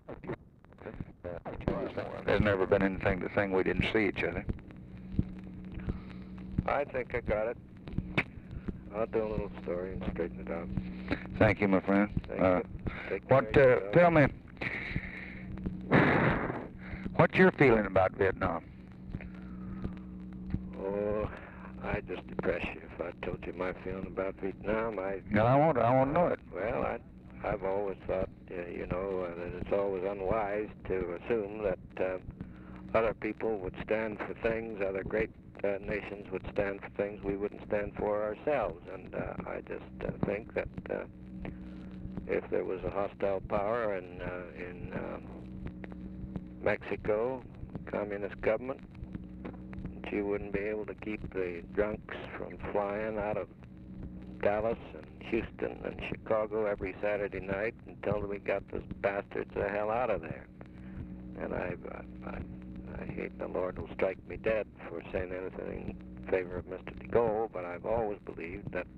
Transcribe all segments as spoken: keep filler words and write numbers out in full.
There's never been anything to think we didn't see each other. I think I got it. I'll do a little story and straighten it out. Thank you, my friend. Thank Uh, you. Take what, care of uh, yourself. tell me, what's your feeling about Vietnam? Oh, I just depress you if I told you my feeling about Vietnam. I No, I want, I want to know it. Well, I, I've always thought, uh, you know, uh, that it's always unwise to assume that uh, other people would stand for things, other great uh, nations would stand for things we wouldn't stand for ourselves. And uh, I just uh, think that uh, if there was a hostile power in, uh, in uh, Mexico, communist government, she wouldn't be able to keep the drunks from flying out of Dallas and Houston and Chicago every Saturday night until we got those bastards the hell out of there. And I, I, I, I hate the Lord will strike me dead for saying anything in favor of Mister de Gaulle, but I've always believed that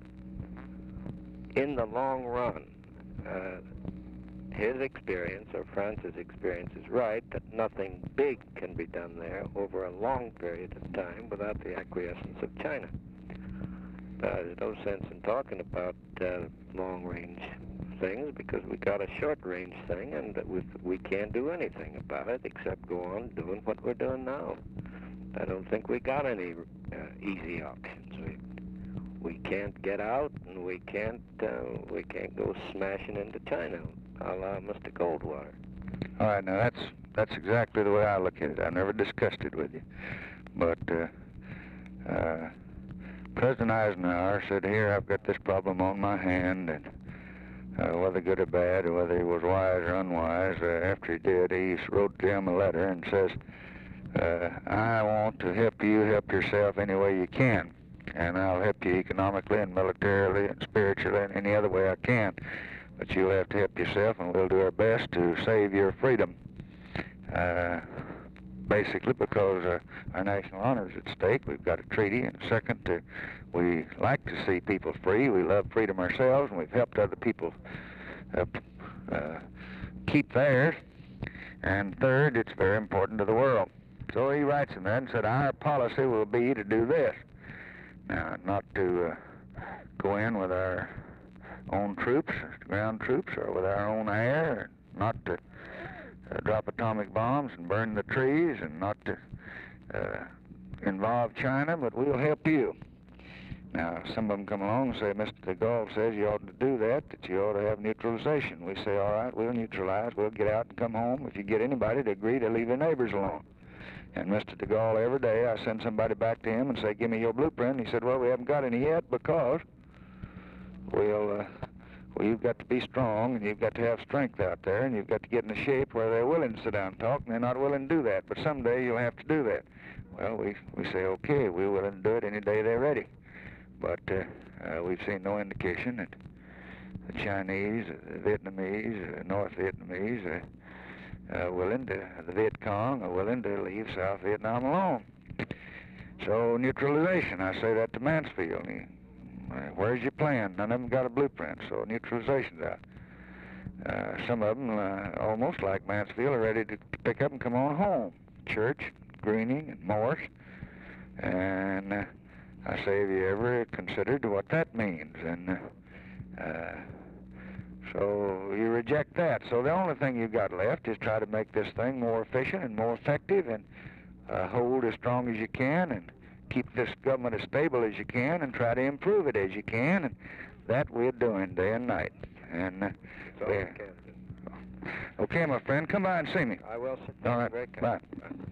in the long run, uh, his experience, or France's experience, is right, that nothing big can be done there over a long period of time without the acquiescence of China. Uh, there's no sense in talking about uh, long-range things because we got a short-range thing, and we we can't do anything about it except go on doing what we're doing now. I don't think we got any uh, easy options. We we can't get out, and we can't uh, we can't go smashing into China, a la Mister Goldwater. All right, now that's that's exactly the way I look at it. I've never discussed it with you, but uh, uh, President Eisenhower said, "Here, I've got this problem on my hand, and uh, whether good or bad, or whether he was wise or unwise, uh, after he did, he wrote him a letter and says, uh, I want to help you help yourself any way you can, and I'll help you economically and militarily and spiritually and any other way I can, but you'll have to help yourself, and we'll do our best to save your freedom." Uh, basically because uh, our national honor is at stake. We've got a treaty, and second, uh, we like to see people free. We love freedom ourselves, and we've helped other people uh, uh, keep theirs. And third, it's very important to the world. So he writes in that and said, our policy will be to do this. Now, not to uh, go in with our own troops, ground troops, or with our own air, not to Uh, drop atomic bombs and burn the trees, and not to uh, involve China, but we'll help you. Now, some of them come along and say, Mister de Gaulle says you ought to do that, that you ought to have neutralization. We say, all right, we'll neutralize, we'll get out and come home if you get anybody to agree to leave their neighbors alone. And Mister de Gaulle, every day, I send somebody back to him and say, give me your blueprint. He said, well, we haven't got any yet because we'll... Uh, Well, you've got to be strong, and you've got to have strength out there, and you've got to get in a shape where they're willing to sit down and talk, and they're not willing to do that. But someday you'll have to do that. Well, we, we say, okay, we're willing to do it any day they're ready. But uh, uh, we've seen no indication that the Chinese, the Vietnamese, the North Vietnamese are uh, willing to, the Viet Cong are willing to leave South Vietnam alone. So neutralization, I say that to Mansfield. He, Where's your plan? None of them got a blueprint, so neutralization's out. Uh, some of them, uh, almost like Mansfield, are ready to pick up and come on home. Church, Greening, and Morse. And uh, I say, have you ever considered what that means? And uh, uh, so you reject that. So the only thing you've got left is try to make this thing more efficient and more effective, and uh, hold as strong as you can, and keep this government as stable as you can, and try to improve it as you can, and that we're doing day and night. And uh, That's all I can do. okay, my friend, come by and see me. I will, sir. All right, Very kind. bye. Bye.